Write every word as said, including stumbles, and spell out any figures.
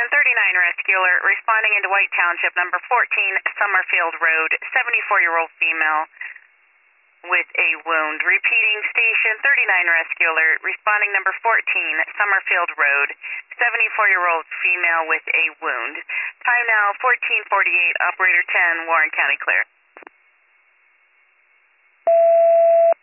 thirty-nine Rescue Alert, responding into White Township, number fourteen, Summerfield Road, seventy-four-year-old female with a wound. Repeating, station thirty-nine Rescue Alert, responding number fourteen, Summerfield Road, seventy-four-year-old female with a wound. Time now, fourteen forty-eight, operator ten, Warren County clear.